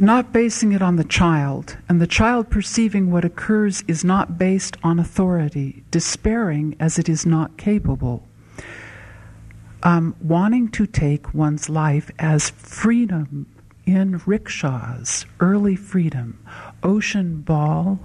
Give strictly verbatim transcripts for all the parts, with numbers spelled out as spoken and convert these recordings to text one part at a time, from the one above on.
not basing it on the child, and the child perceiving what occurs is not based on authority, despairing as it is not capable. Um, wanting to take one's life as freedom in rickshaws, early freedom, ocean ball,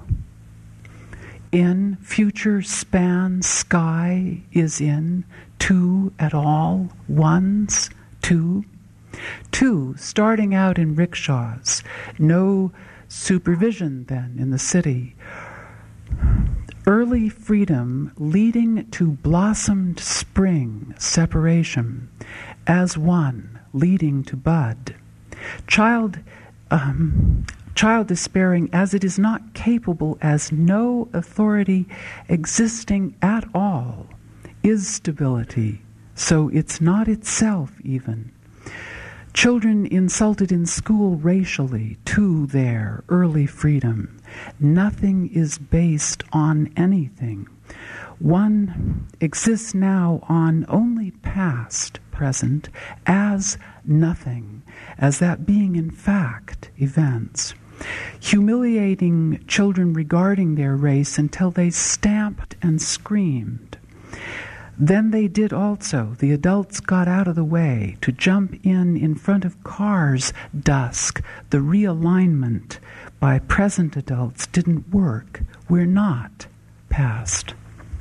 in future span, sky is in, two at all, ones, two. Two, starting out in rickshaws, no supervision then in the city. Early freedom leading to blossomed spring, separation, as one leading to bud. Child, um, child despairing as it is not capable, as no authority existing at all is stability, so it's not itself even. Children insulted in school racially, too there, early freedom. Nothing is based on anything. One exists now on only past, present, as nothing, as that being in fact events. Humiliating children regarding their race until they stamped and screamed. Then they did also. The adults got out of the way to jump in in front of cars. Dusk, the realignment by present adults didn't work. We're not past.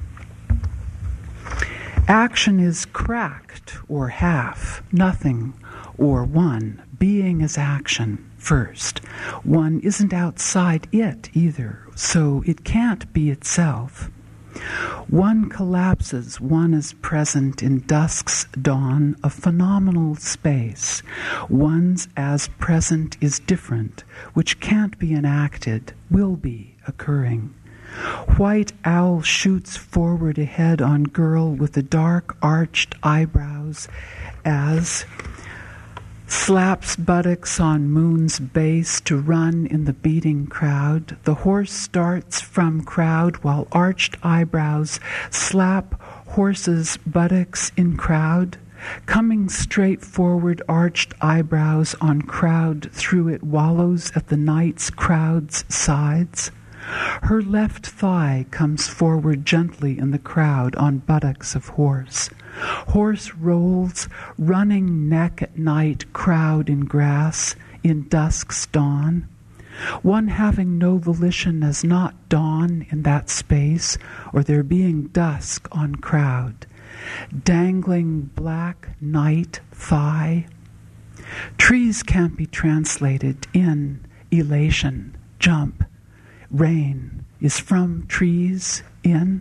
Action is cracked or half, nothing or one. Being is action first. One isn't outside it either, so it can't be itself. One collapses, one is present in dusk's dawn, a phenomenal space. One's as present is different, which can't be enacted, will be occurring. White owl shoots forward ahead on girl with the dark arched eyebrows as slaps buttocks on moon's base to run in the beating crowd. The horse starts from crowd while arched eyebrows slap horse's buttocks in crowd. Coming straight forward, arched eyebrows on crowd through it wallows at the night's crowd's sides. Her left thigh comes forward gently in the crowd on buttocks of horse. Horse rolls, running neck at night, crowd in grass, in dusk's dawn. One having no volition as not dawn in that space, or there being dusk on crowd. Dangling black night thigh. Trees can't be translated in elation, jump. Rain is from trees in.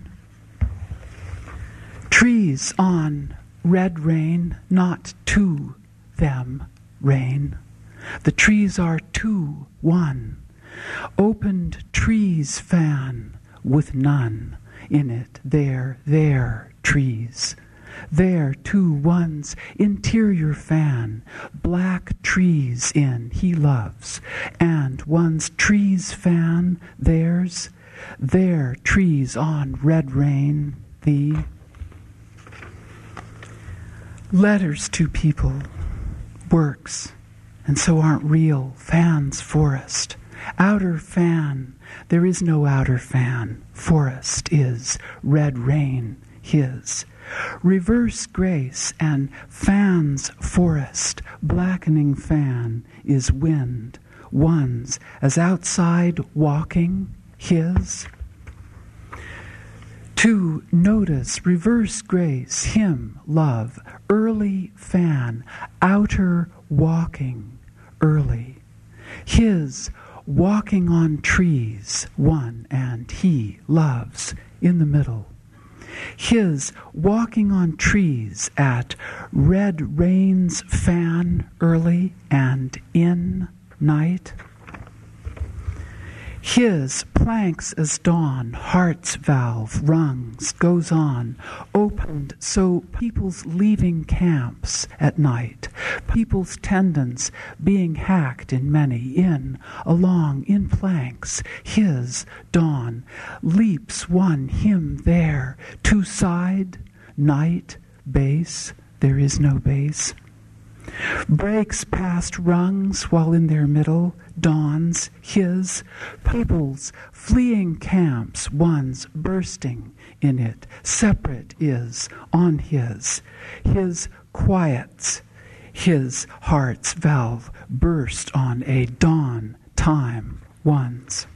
Trees on red rain, not to them rain. The trees are to one. Opened trees fan with none in it. There, there, trees. There, two one's interior fan. Black trees in he loves. And one's trees fan, theirs. There, trees on red rain, the letters to people, works, and so aren't real. Fans, forest. Outer fan, there is no outer fan. Forest is red rain, his. Reverse grace and fans, forest. Blackening fan is wind. One's as outside walking, his. To notice, reverse grace, him, love, early fan, outer walking, early. His, walking on trees, one, and he, loves, in the middle. His, walking on trees at red rain's fan, early, and in night. His, planks as dawn, heart's valve, rungs, goes on, opened so people's leaving camps at night, people's tendons being hacked in many, in, along, in planks, his, dawn, leaps one, him there, two side, night, base, there is no base. Breaks past rungs while in their middle dawns his, peoples fleeing camps, one's bursting in it, separate is on his, his quiets, his heart's valve burst on a dawn time one's.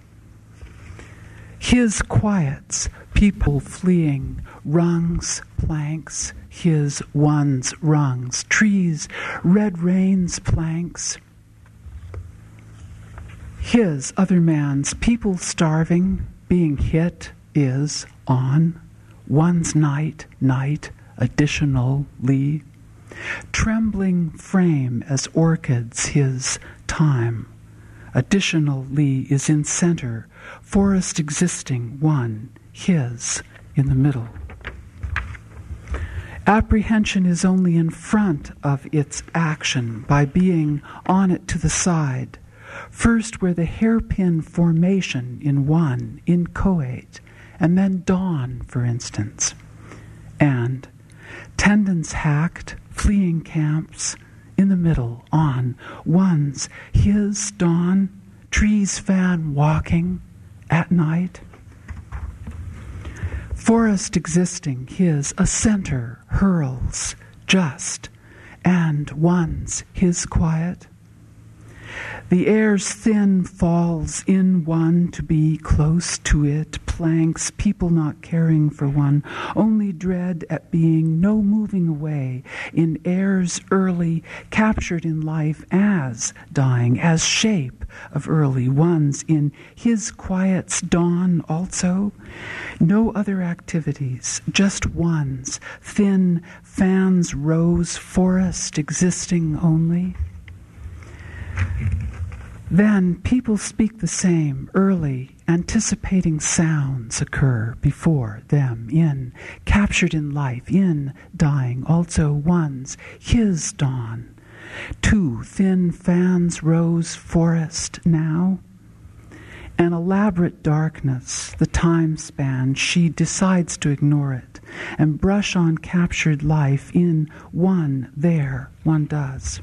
His quiets, people fleeing, rungs, planks, his one's rungs, trees, red rains, planks. His other man's, people starving, being hit, is on, one's night, night, additionally, trembling frame as orchids, his time. Additionally is in center, forest existing, one, his, in the middle. Apprehension is only in front of its action by being on it to the side, first where the hairpin formation in one, inchoate, and then dawn, for instance, and tendons hacked, fleeing camps, in the middle, on, one's, his, dawn, trees fan walking, at night. Forest existing, his, a center, hurls, just, and one's, his quiet. The air's thin falls in one to be close to it, planks, people not caring for one, only dread at being no moving away, in air's early, captured in life as dying, as shape of early ones, in his quiet's dawn also. No other activities, just one's, thin fans rose, forest existing only. Then people speak the same, early, anticipating sounds occur before them, in, captured in life, in, dying, also one's, his dawn. Two thin fans rose, forest now. An elaborate darkness, the time span, she decides to ignore it and brush on captured life in one, there, one does.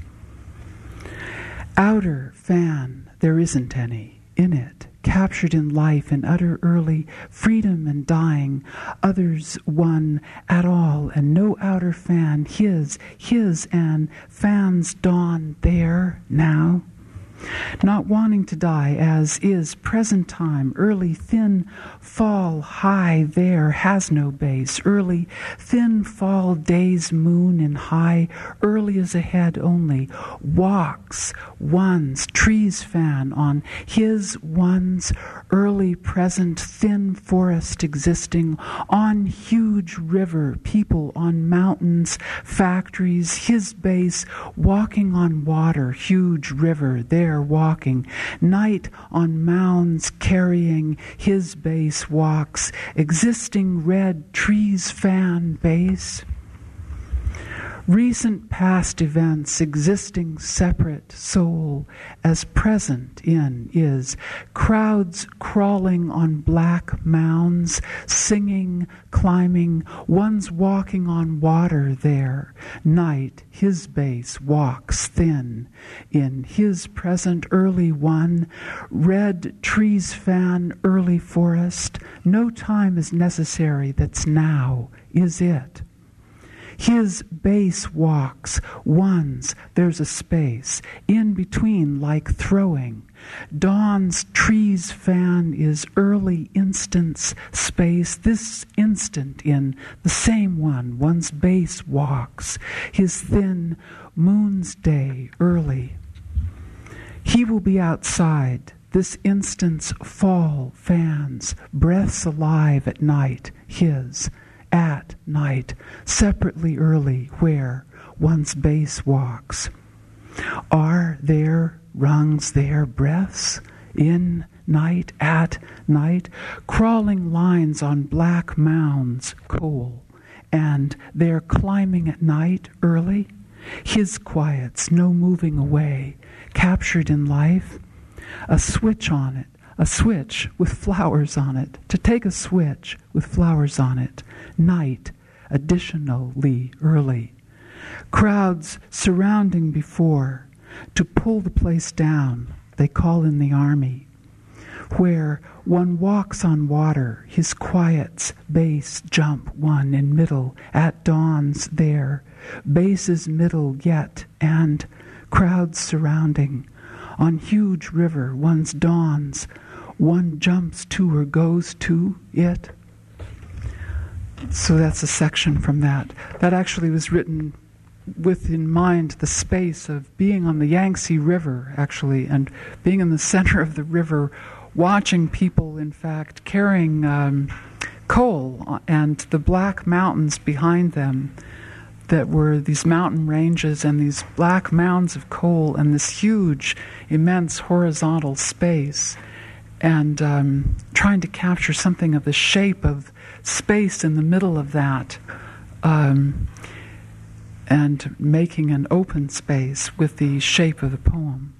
Outer fan, there isn't any in it, captured in life in utter early freedom and dying, others one at all, and no outer fan, his, his, and fans dawn there, now. Not wanting to die as is present time, early thin fall high there has no base, early thin fall day's moon in high, early is ahead only, walks one's trees fan on his one's early present thin forest existing on huge river, people on mountains, factories, his base walking on water, huge river there walking, night on mounds carrying his base walks, existing red trees fan base. Recent past events existing separate soul as present in is crowds crawling on black mounds, singing, climbing, one's walking on water there. Night, his base walks thin in his present early one, red trees fan early forest. No time is necessary, that's now, is it. His base walks, one's, there's a space, in between like throwing. Dawn's trees fan is early instance space, this instant in the same one, one's base walks, his thin moon's day early. He will be outside, this instant's fall fans, breaths alive at night, his. At night, separately early, where one's base walks. Are there rungs there, breaths, in night, at night, crawling lines on black mounds, coal, and they're climbing at night, early? His quiets, no moving away, captured in life, a switch on it, a switch with flowers on it, to take a switch with flowers on it, night, additionally early, Crowds surrounding before. To pull the place down, they call in the army. Where one walks on water, his quiets, base jump one in middle, at dawn's there, bases middle yet, and crowds surrounding. On huge river, one's dawns, one jumps to or goes to it. So that's a section from that. That actually was written with in mind the space of being on the Yangtze River, actually, and being in the center of the river, watching people, in fact, carrying um, coal and the black mountains behind them that were these mountain ranges and these black mounds of coal and this huge, immense horizontal space, and um, trying to capture something of the shape of space in the middle of that, um, and making an open space with the shape of the poem.